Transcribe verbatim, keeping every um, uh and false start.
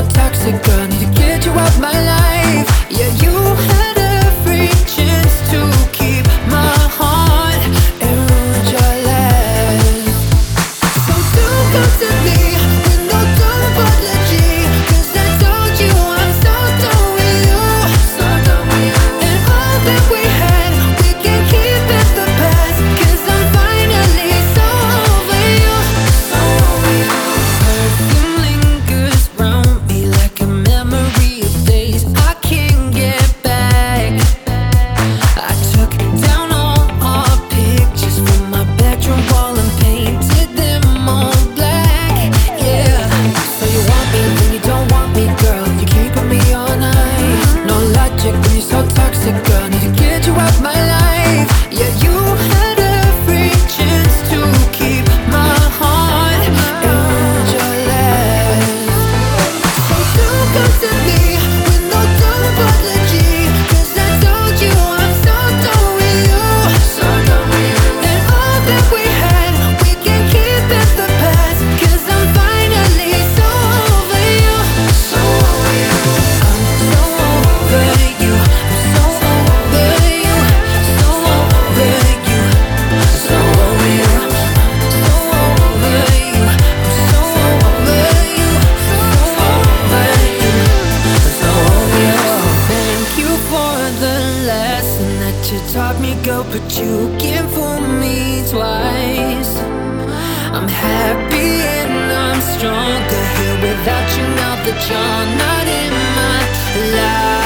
toxic, girl, need to get you out my life. Yeah, you had every chance to keep my heart and ruin your life. So don't come to me with no dumb apology, 'cause I told you I'm so done with you, so done with you. And all that we had, we can keep in the past, 'cause I'm finally so over you, so over you. Perfume lingers round me like a memory of days I can't get back. I took down all our pictures from my bedroom wall and painted them all black. Yeah, so you want me, then you don't want me, girl. You're keeping me all night. No logic when you're so toxic, girl. Need to get you out my life. Yeah, you had every chance to keep my heart and ruin your life. So don't come to me with no dumb apology, 'cause I told you I'm so done with you, so done with you. And all that we had, we can keep in the past, 'cause I'm finally so over you, so over you. I'm so over you, I'm so over you, so over you, so over you. I'm so over you, I'm so over you, so over you, so over you. Thank you for the lesson that you taught me, girl, but you can't fool me twice. I'm happy and I'm stronger here without you now that you're not in my life.